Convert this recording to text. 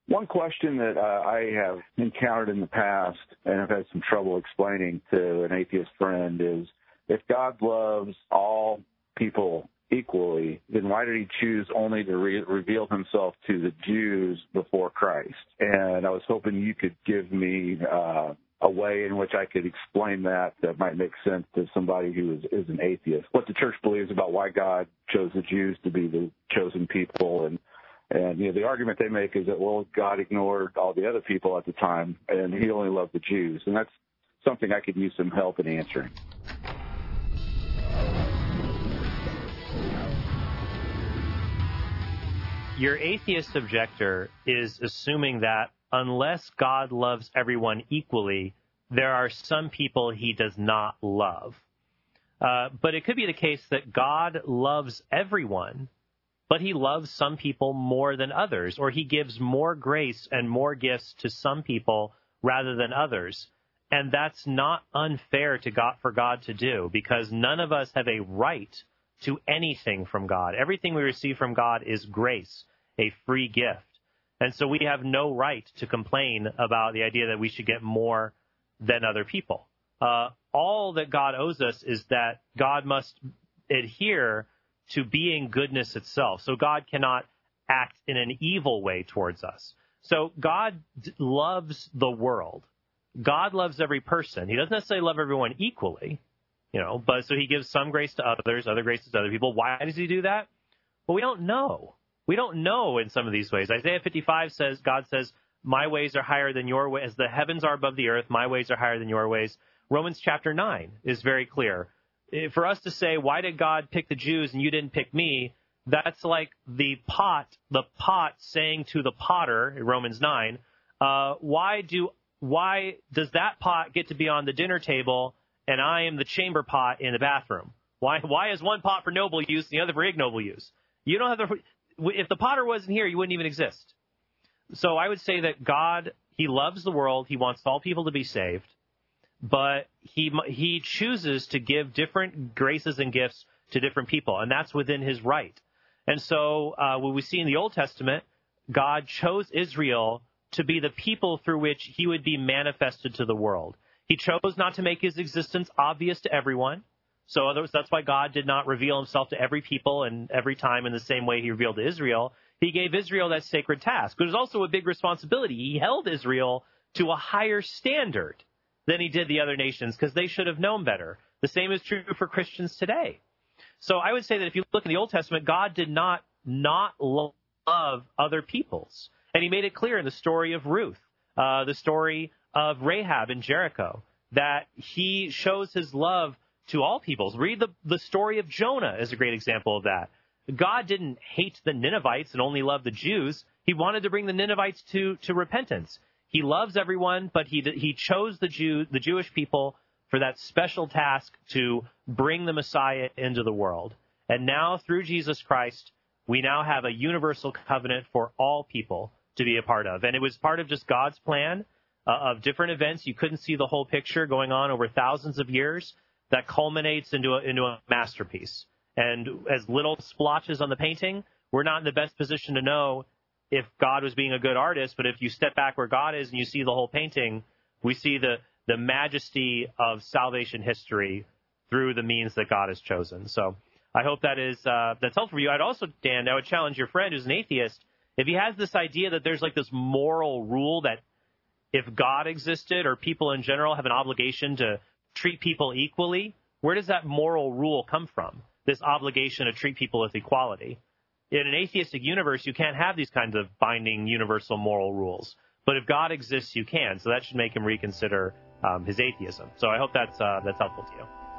One question that I have encountered in the past and I've had some trouble explaining to an atheist friend is, if God loves all people equally, then why did he choose only to reveal himself to the Jews before Christ? And I was hoping you could give me a way in which I could explain that might make sense to somebody who is an atheist. What the church believes about why God chose the Jews to be the chosen people. And the argument they make is that, well, God ignored all the other people at the time, and he only loved the Jews. And that's something I could use some help in answering. Your atheist objector is assuming that unless God loves everyone equally, there are some people he does not love. But it could be the case that God loves everyone, but he loves some people more than others, or he gives more grace and more gifts to some people rather than others. And that's not unfair for God to do, because none of us have a right to anything from God. Everything we receive from God is grace, a free gift. And so we have no right to complain about the idea that we should get more than other people. All that God owes us is that God must adhere to being goodness itself. So God cannot act in an evil way towards us. So God loves the world. God loves every person. He doesn't necessarily love everyone equally, but so he gives some grace to others, other graces to other people. Why does he do that? Well, we don't know. We don't know in some of these ways. Isaiah 55 says, God says, my ways are higher than your ways. As the heavens are above the earth, my ways are higher than your ways. Romans chapter 9 is very clear. For us to say, why did God pick the Jews and you didn't pick me? That's like the pot saying to the potter, in Romans 9, why does that pot get to be on the dinner table and I am the chamber pot in the bathroom? Why is one pot for noble use and the other for ignoble use? You don't have if the potter wasn't here, you wouldn't even exist. So I would say that God, he loves the world. He wants all people to be saved, but he chooses to give different graces and gifts to different people, and that's within his right. And so what we see in the Old Testament, God chose Israel to be the people through which he would be manifested to the world. He chose not to make his existence obvious to everyone. So that's why God did not reveal himself to every people and every time in the same way he revealed to Israel. He gave Israel that sacred task. But it was also a big responsibility. He held Israel to a higher standard than he did the other nations because they should have known better. The same is true for Christians today. So I would say that if you look in the Old Testament, God did not love other peoples. And he made it clear in the story of Ruth, the story of Rahab in Jericho, that he shows his love to all peoples. Read the story of Jonah is a great example of that. God didn't hate the Ninevites and only love the Jews. He wanted to bring the Ninevites to repentance. He loves everyone, but he chose the Jewish people for that special task to bring the Messiah into the world. And now, through Jesus Christ, we now have a universal covenant for all people to be a part of. And it was part of just God's plan of different events. You couldn't see the whole picture going on over thousands of years that culminates into a masterpiece. And as little splotches on the painting, we're not in the best position to know if God was being a good artist, but if you step back where God is and you see the whole painting, we see the majesty of salvation history through the means that God has chosen. So I hope that's helpful for you. I'd also, Dan, I would challenge your friend who's an atheist, if he has this idea that there's like this moral rule that if God existed or people in general have an obligation to treat people equally, where does that moral rule come from? This obligation to treat people with equality. In an atheistic universe, you can't have these kinds of binding universal moral rules. But if God exists, you can. So that should make him reconsider his atheism. So I hope that's helpful to you.